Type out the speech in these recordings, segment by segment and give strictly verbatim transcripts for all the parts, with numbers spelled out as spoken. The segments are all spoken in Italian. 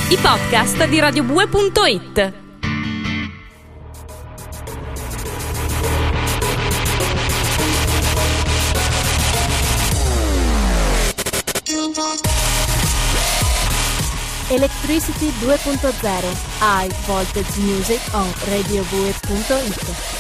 i podcast di radiobue punto it. Electricity due punto zero, High Voltage Music on radiobue punto it.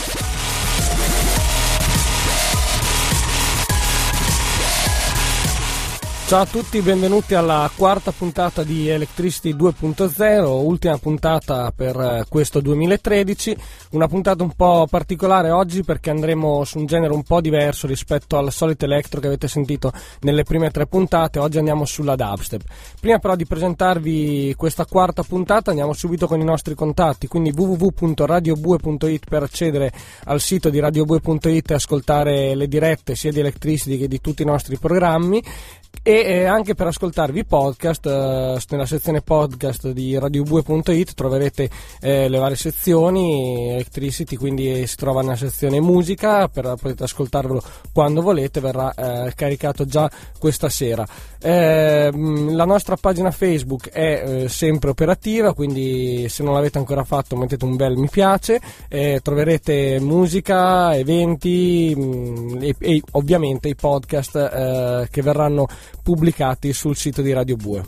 Ciao a tutti, benvenuti alla quarta puntata di Electricity due punto zero, ultima puntata per questo duemilatredici, una puntata un po' particolare oggi perché andremo su un genere un po' diverso rispetto al solito electro che avete sentito nelle prime tre puntate. Oggi andiamo sulla dubstep. Prima però di presentarvi questa quarta puntata andiamo subito con i nostri contatti, quindi w w w punto radiobue punto it per accedere al sito di radiobue punto it e ascoltare le dirette sia di Electricity che di tutti i nostri programmi, e anche per ascoltarvi i podcast. Eh, nella sezione podcast di radiobue punto it troverete eh, le varie sezioni Electricity, quindi si trova nella sezione musica, per, potete ascoltarlo quando volete, verrà eh, caricato già questa sera. Eh, la nostra pagina Facebook è eh, sempre operativa, quindi se non l'avete ancora fatto mettete un bel mi piace, eh, troverete musica, eventi mh, e, e ovviamente i podcast eh, che verranno pubblicati sul sito di Radio Bue.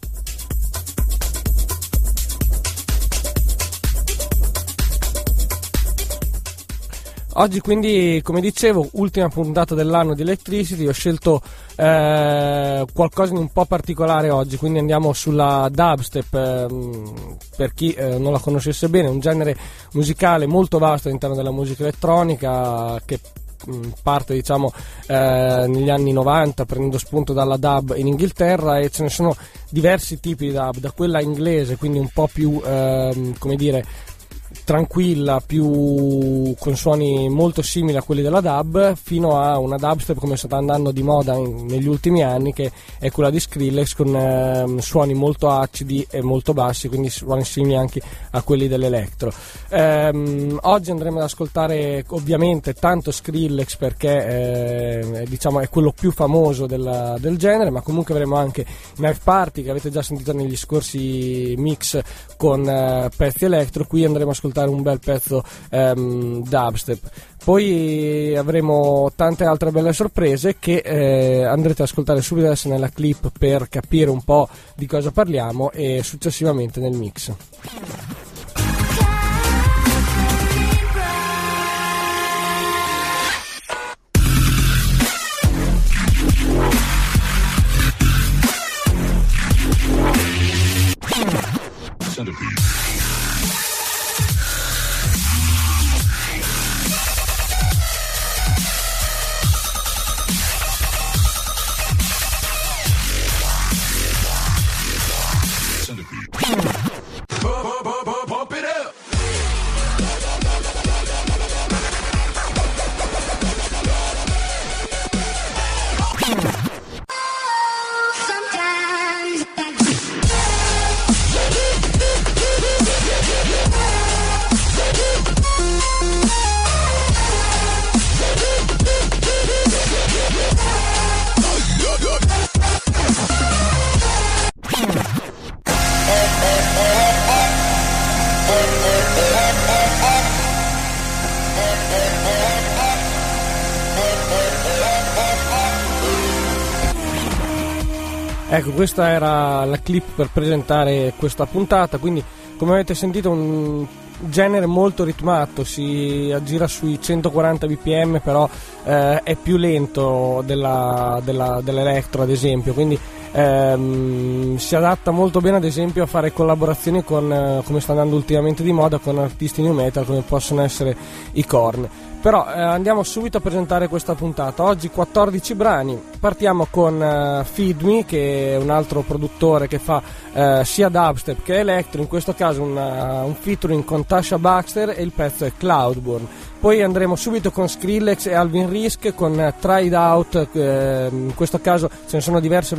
Oggi quindi, come dicevo, ultima puntata dell'anno di Electricity. Ho scelto eh, qualcosa di un po' particolare oggi, quindi andiamo sulla dubstep. Eh, per chi eh, non la conoscesse bene, un genere musicale molto vasto all'interno della musica elettronica che parte diciamo eh, negli anni novanta, prendendo spunto dalla dub in Inghilterra, e ce ne sono diversi tipi di dub, da quella inglese, quindi un po' più eh, come dire tranquilla, più con suoni molto simili a quelli della dub, fino a una dubstep come sta andando di moda in, negli ultimi anni, che è quella di Skrillex, con eh, suoni molto acidi e molto bassi, quindi suoni simili anche a quelli dell'electro. Ehm, oggi andremo ad ascoltare ovviamente tanto Skrillex perché eh, diciamo è quello più famoso della, del genere, ma comunque avremo anche Knife Party, che avete già sentito negli scorsi mix con eh, pezzi electro. Qui andremo a ascoltare un bel pezzo um, dubstep. Poi avremo tante altre belle sorprese che eh, andrete ad ascoltare subito adesso nella clip per capire un po' di cosa parliamo, e successivamente nel mix. Ecco, questa era la clip per presentare questa puntata. Quindi, come avete sentito, un genere molto ritmato, si aggira sui centoquaranta bpm, però eh, è più lento della, della, dell'electro, ad esempio, quindi ehm, si adatta molto bene ad esempio a fare collaborazioni con, eh, come sta andando ultimamente di moda, con artisti new metal come possono essere i Korn. Però eh, andiamo subito a presentare questa puntata. Oggi quattordici brani. Partiamo con uh, Feed Me, che è un altro produttore che fa uh, sia dubstep che electro, in questo caso una, un featuring con Tasha Baxter, e il pezzo è Cloudborne. Poi andremo subito con Skrillex e Alvin Risk con uh, Tried Out, eh, in questo caso ce ne sono diverse versioni,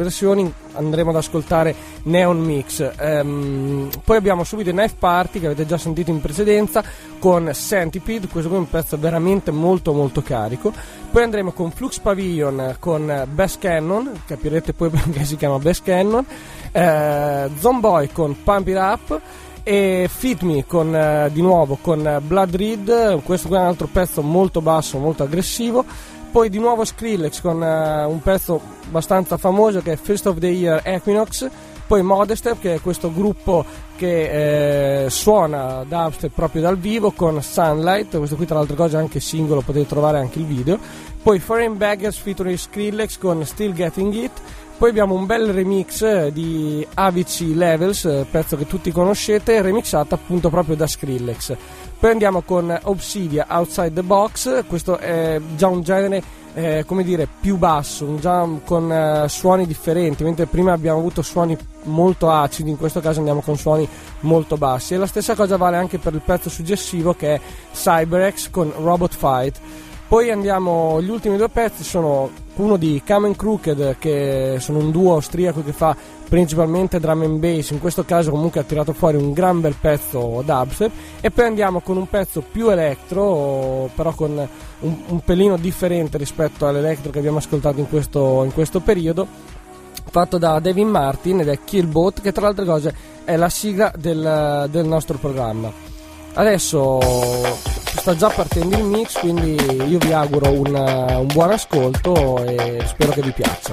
poi andremo ad ascoltare Neon Mix. Um, poi abbiamo subito i Knife Party, che avete già sentito in precedenza, con Centipede, questo qui è un pezzo veramente molto molto carico. Poi andremo con Flux Pavilion con Bass Cannon, capirete poi perché si chiama Bass Cannon, uh, Zomboy con Pump It Up e Feed Me con, uh, di nuovo con Blood Red, questo qui è un altro pezzo molto basso, molto aggressivo. Poi di nuovo Skrillex con uh, un pezzo abbastanza famoso che è First of the Year Equinox. Poi Modestep, che è questo gruppo che eh, suona dubstep proprio dal vivo, con Sunlight, questo qui tra le altre cose è anche singolo, potete trovare anche il video. Poi Foreign Baggers featuring Skrillex con Still Getting It. Poi abbiamo un bel remix di Avicii Levels, pezzo che tutti conoscete, remixato appunto proprio da Skrillex. Poi andiamo con Obsidia Outside the Box, questo è già un genere eh, come dire più basso, già con eh, suoni differenti, mentre prima abbiamo avuto suoni molto acidi, in questo caso andiamo con suoni molto bassi. E la stessa cosa vale anche per il pezzo successivo, che è CyberX con Robot Fight. Poi andiamo, gli ultimi due pezzi sono uno di Kamen Crooked, che sono un duo austriaco che fa principalmente drum and bass, in questo caso comunque ha tirato fuori un gran bel pezzo dubstep. E poi andiamo con un pezzo più electro, però con un, un pelino differente rispetto all'electro che abbiamo ascoltato in questo, in questo periodo, fatto da David Martin, ed è Killbot, che tra le altre cose è la sigla del, del nostro programma. Adesso sta già partendo il mix, quindi io vi auguro un, un buon ascolto e spero che vi piaccia.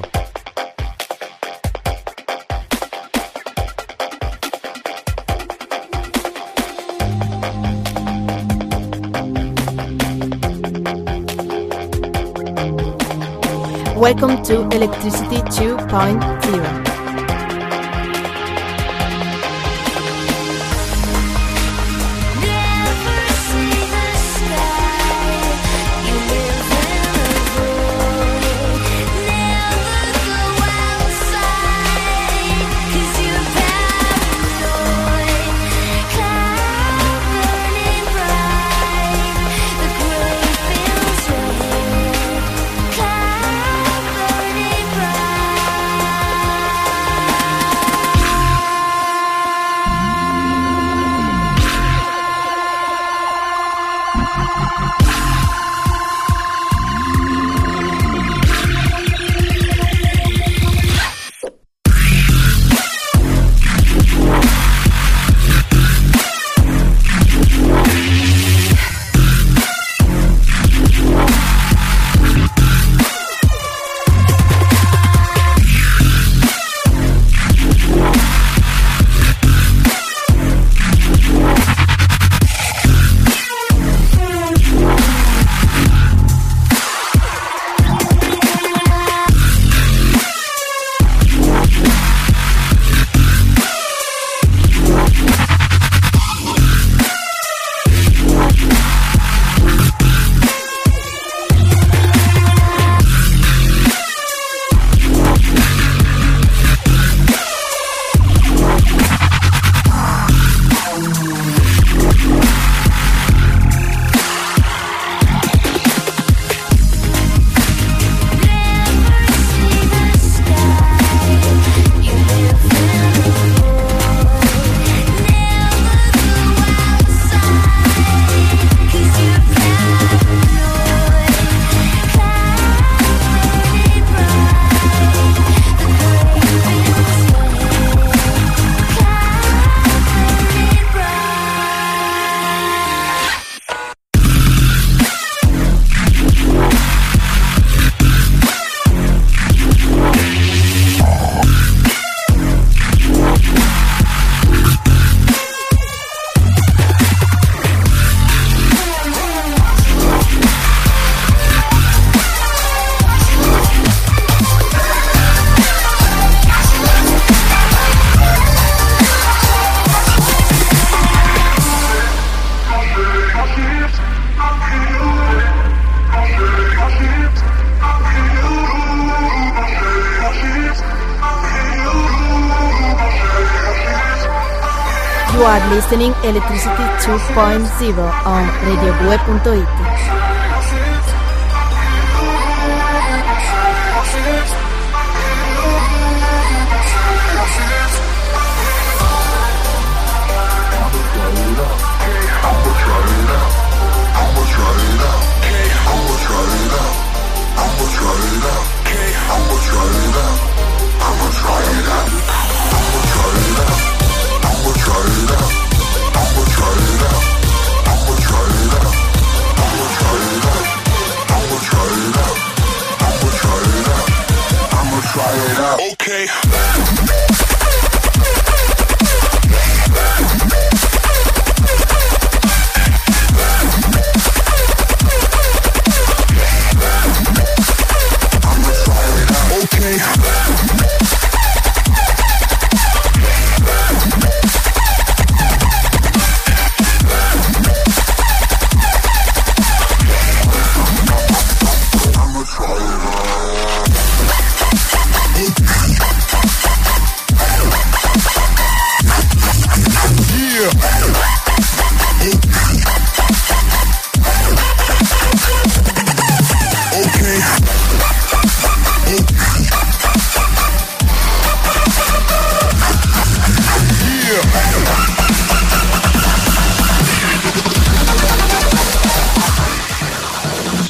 Welcome to Electricity two point oh. You are listening Electricity two point oh on radio due punto it.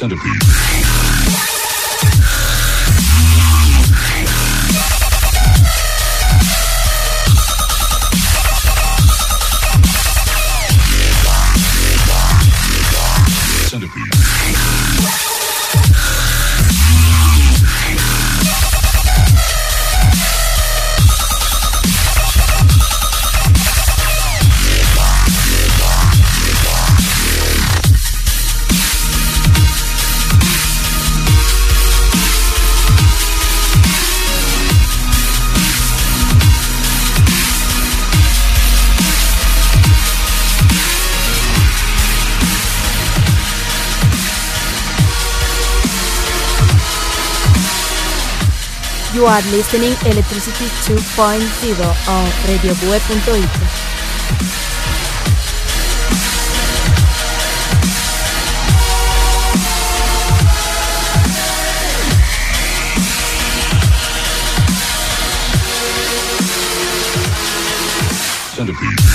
Centipede. You are listening Electricity two point oh on radio bue punto it. Centipede.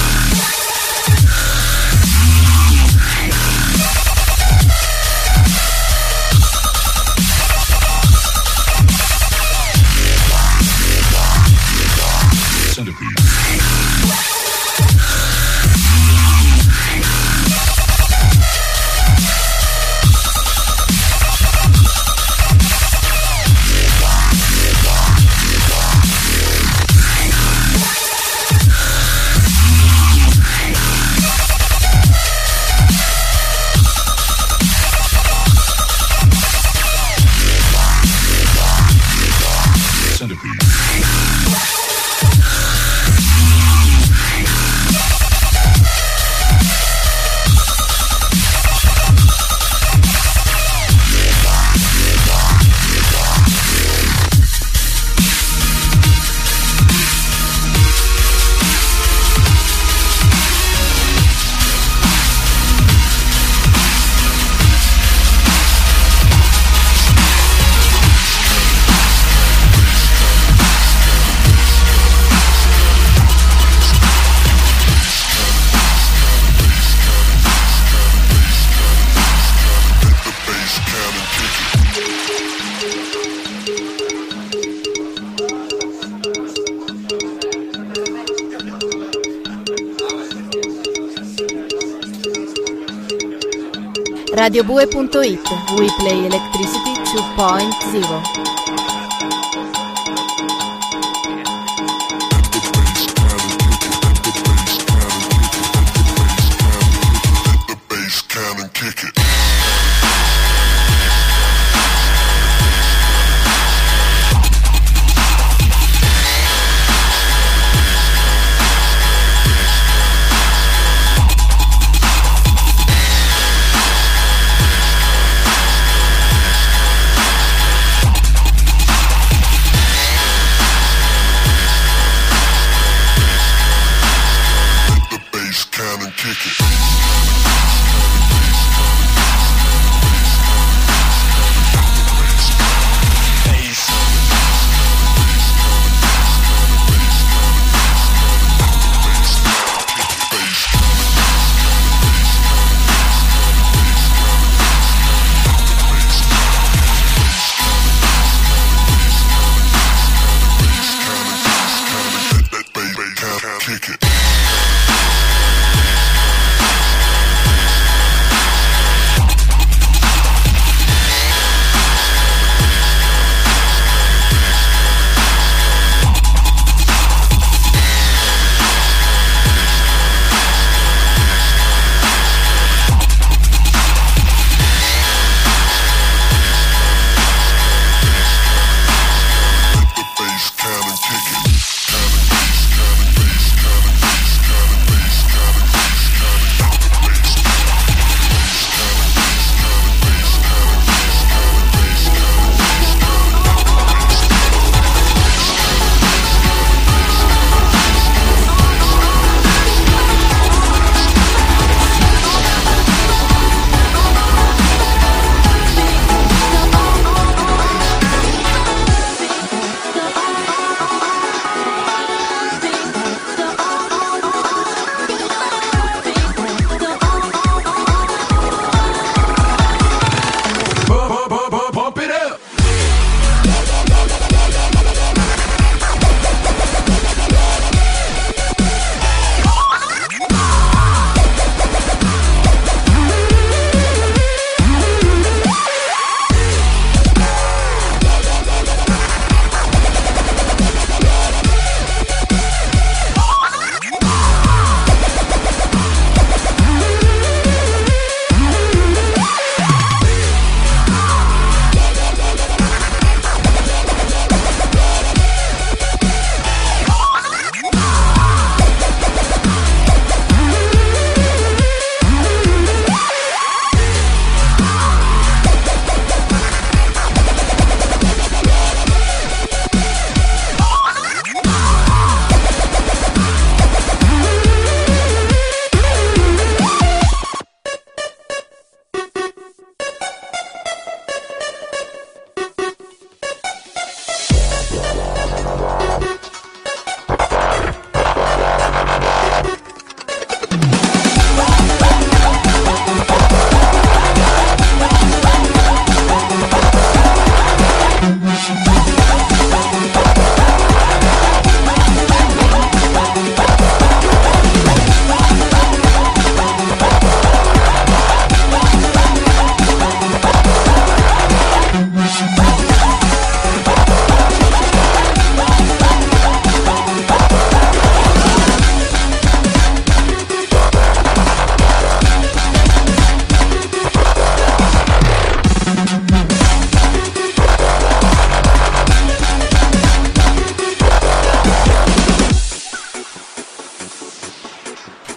radio bue punto it. We play Electricity two point oh. Cannon kick it.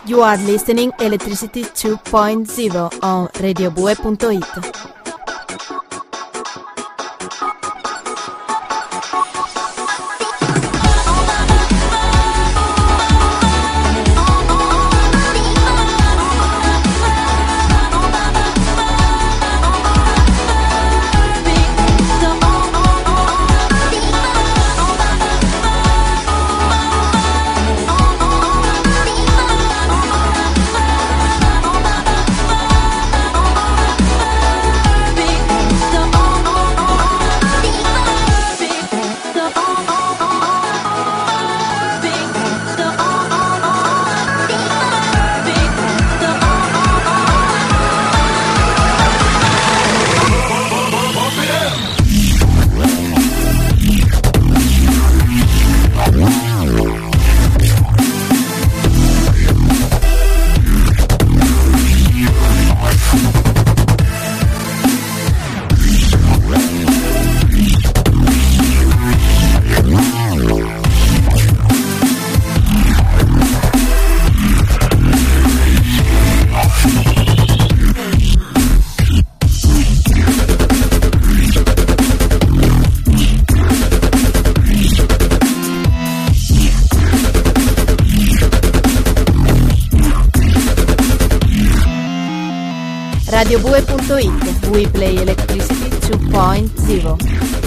You are listening Electricity two point oh on radio bue punto it. radio bue punto it. We play Electricity two point oh.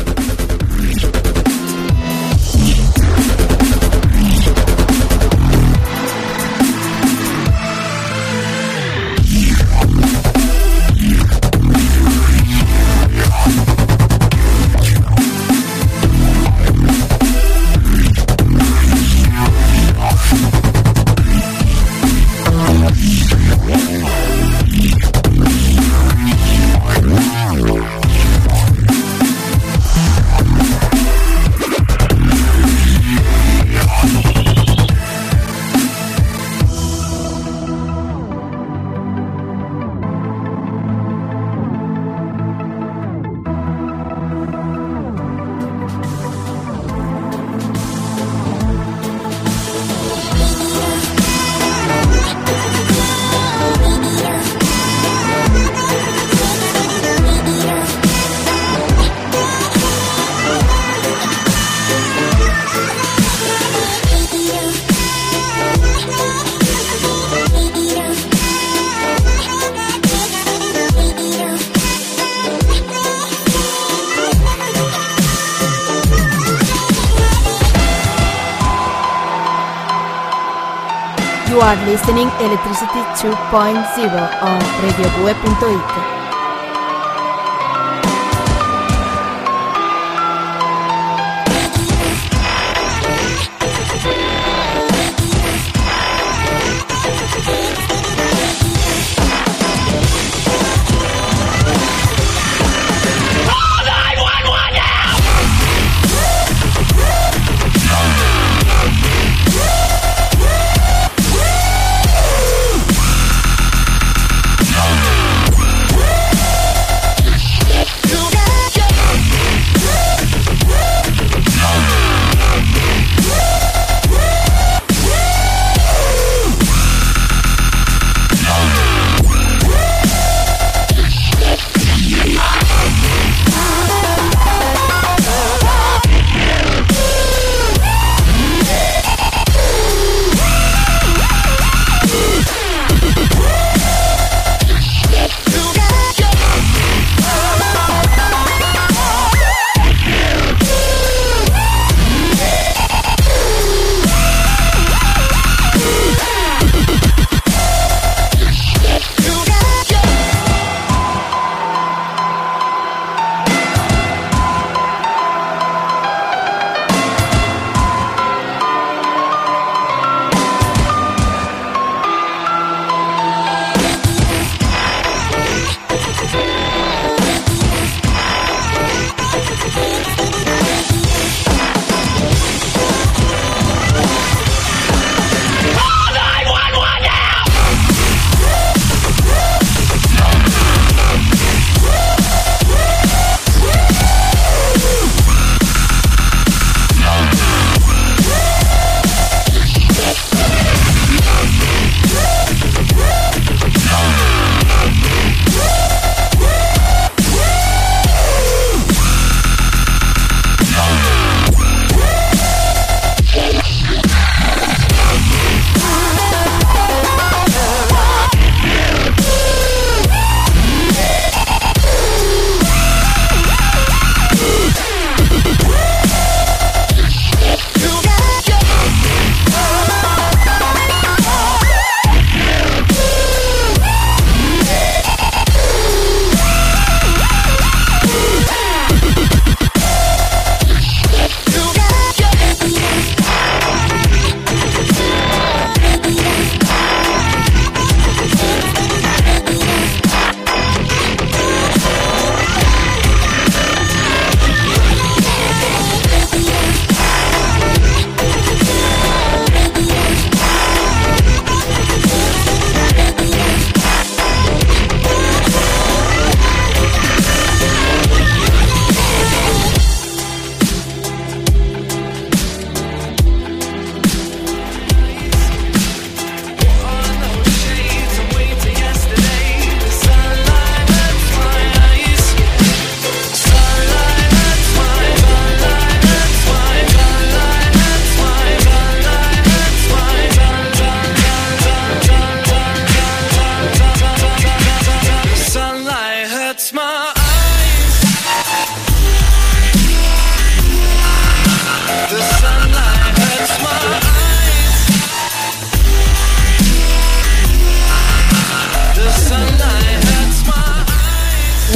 You are listening Electricity two point oh on radio bue punto it. Woo!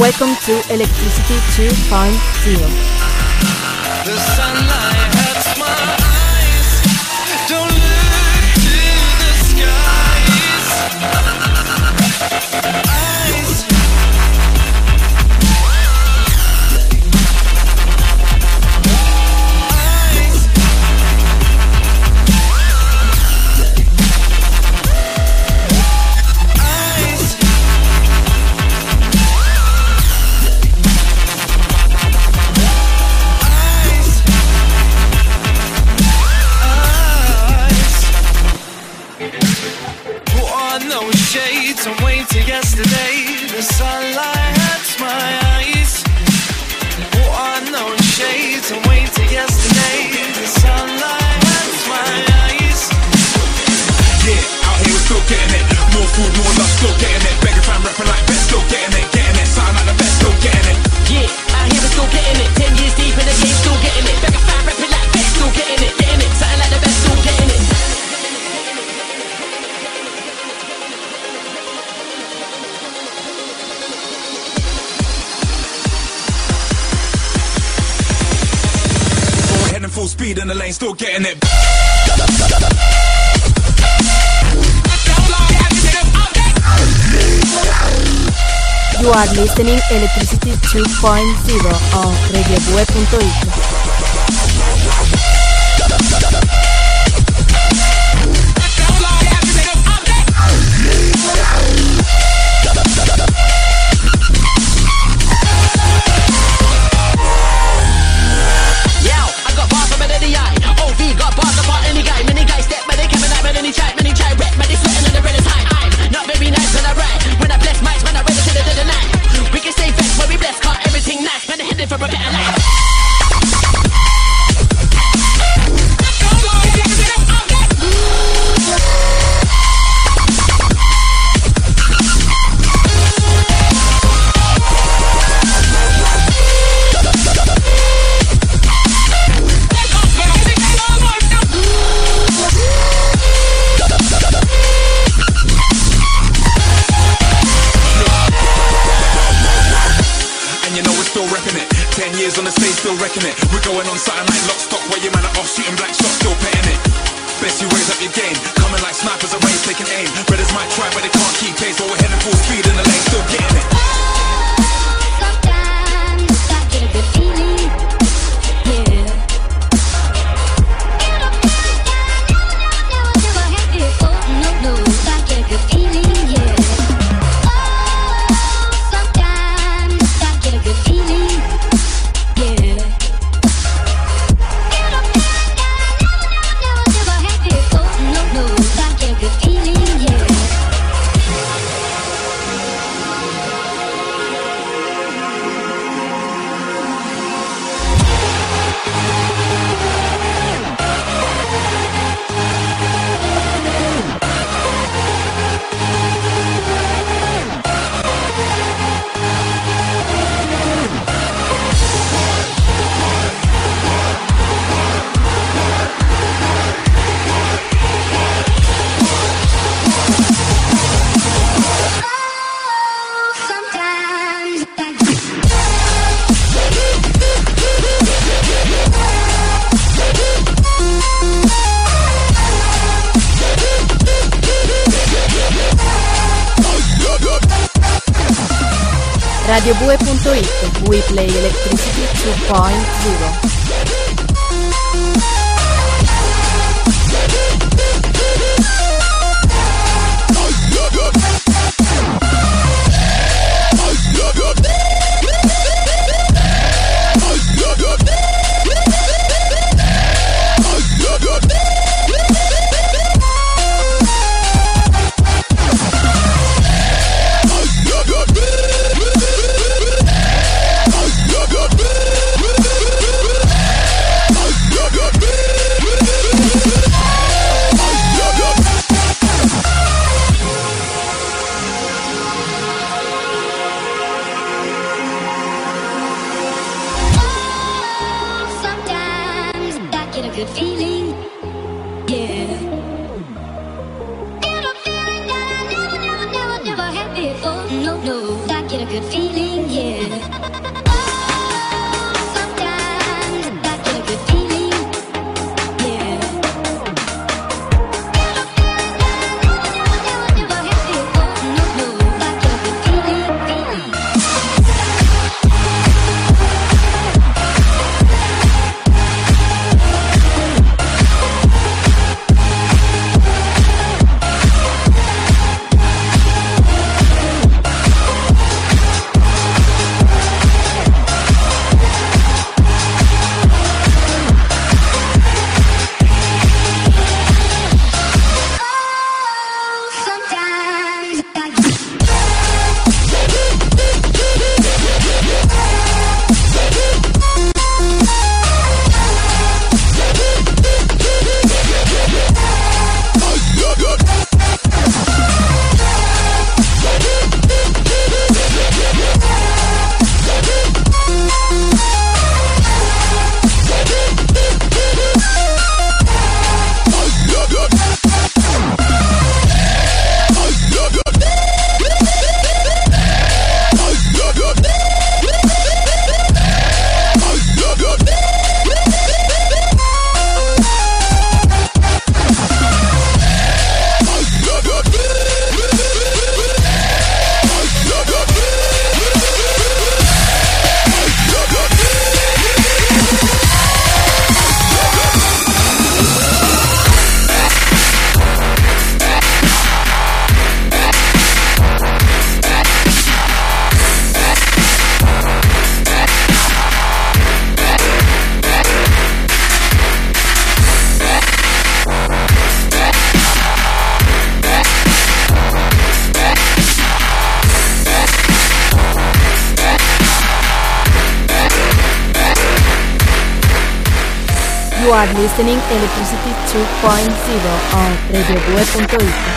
Welcome to Electricity two point oh. The sunlight hurts my eyes. Don't look to the skies. Eyes. Shades and wait till yesterday. The sunlight hurts my eyes. Put on those shades and wait till yesterday. The sunlight hurts my eyes. Yeah, out here we're still getting it. More food, more love, still getting it. Begging fan rapping like best, still getting it. Getting it, sound like the best, still getting it. Yeah, out here we're still getting it. Ten years deep in the game, still getting it. Begging fan rapping like best, still getting it. Getting it, sound like the best, still getting it. Full speed in the lane, still getting it. You are listening Electricity two point oh on radio due punto it. For a better life. On the stage, still wrecking it. We're going on something like lock stock, where your man are off shooting black shots, still petting it. Best you raise up your game, coming like snipers at range, taking aim. Brothers might try, but they can't keep pace, but we're heading full speed in the lane, still getting it. Sometimes I get a good feeling, yeah. Never, never had before, no, no. I get a good feeling, yeah. Oh, sometimes I get a good feeling. radio due punto it. We play Electricity two point oh. You are listening Electricity two point oh on radio due punto it.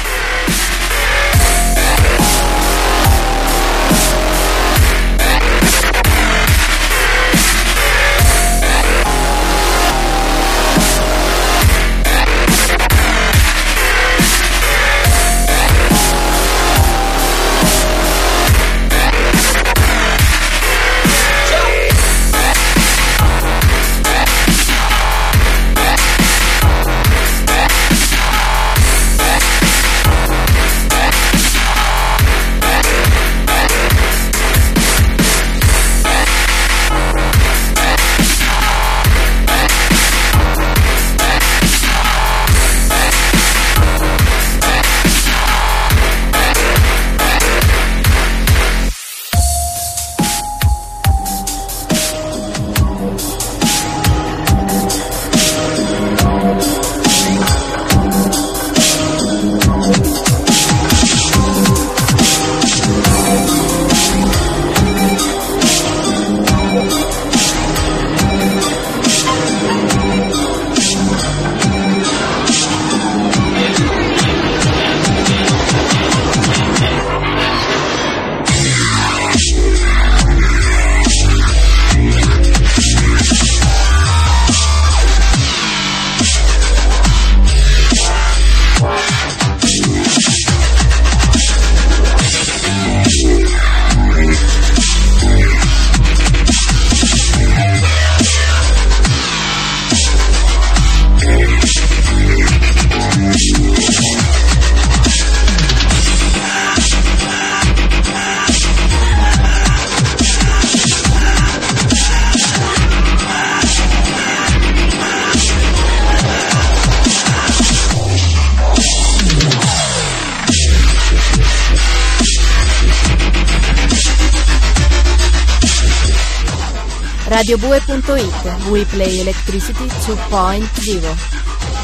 radio due punto it. We play Electricity two point oh.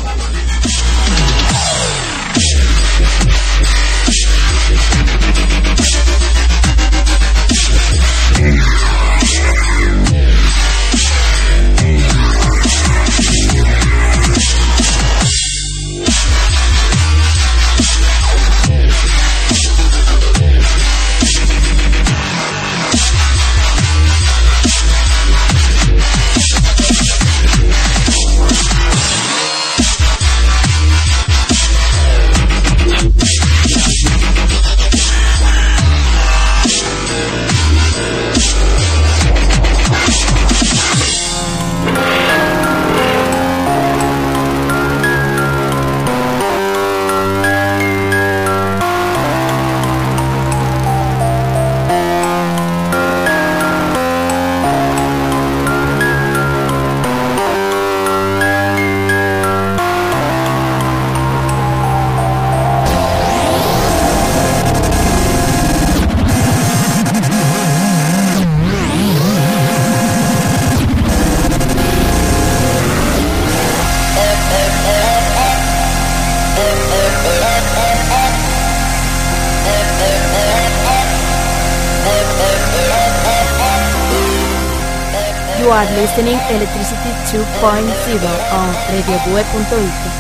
You are listening Electricity two point oh on radio due punto it.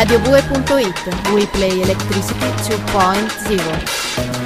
radio due punto it. We play electricity two point oh.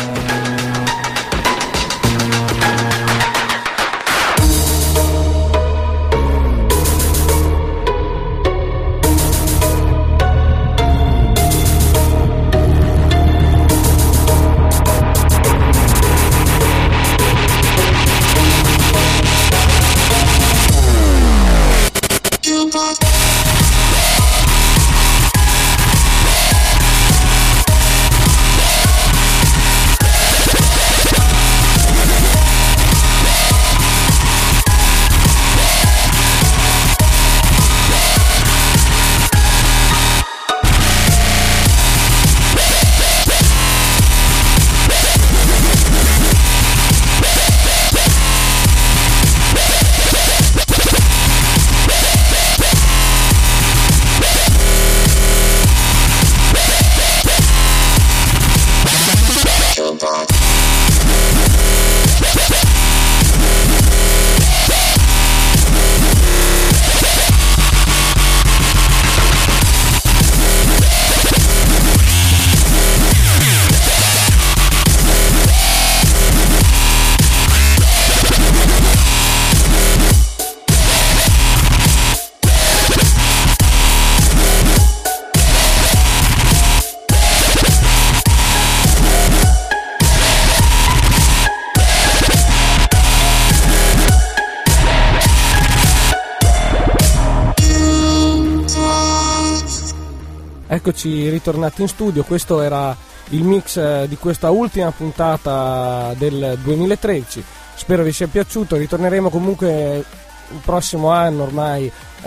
Eccoci ritornati in studio, questo era il mix di questa ultima puntata del duemilatredici, spero vi sia piaciuto, ritorneremo comunque il prossimo anno ormai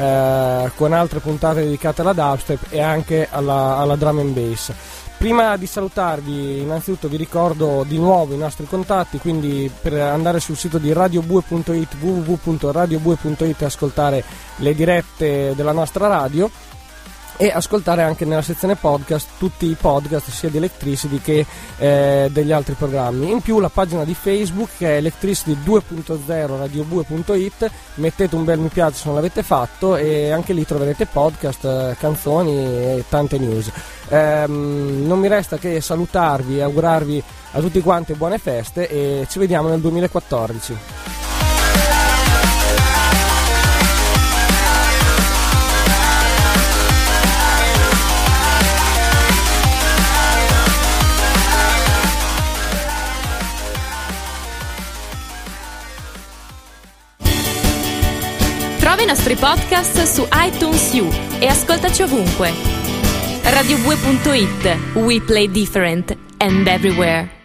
eh, con altre puntate dedicate alla dubstep e anche alla, alla drum and bass. Prima di salutarvi innanzitutto vi ricordo di nuovo i nostri contatti, quindi per andare sul sito di radio due punto it, w w w punto radio due punto it e ascoltare le dirette della nostra radio, e ascoltare anche nella sezione podcast tutti i podcast sia di Electricity che eh, degli altri programmi. In più la pagina di Facebook che è Electricity due punto zero radio due punto it, mettete un bel mi piace se non l'avete fatto e anche lì troverete podcast, canzoni e tante news. Ehm, non mi resta che salutarvi e augurarvi a tutti quanti buone feste e ci vediamo nel duemilaquattordici. Trova i nostri podcast su iTunes U e ascoltaci ovunque. radio due punto it. We play different and everywhere.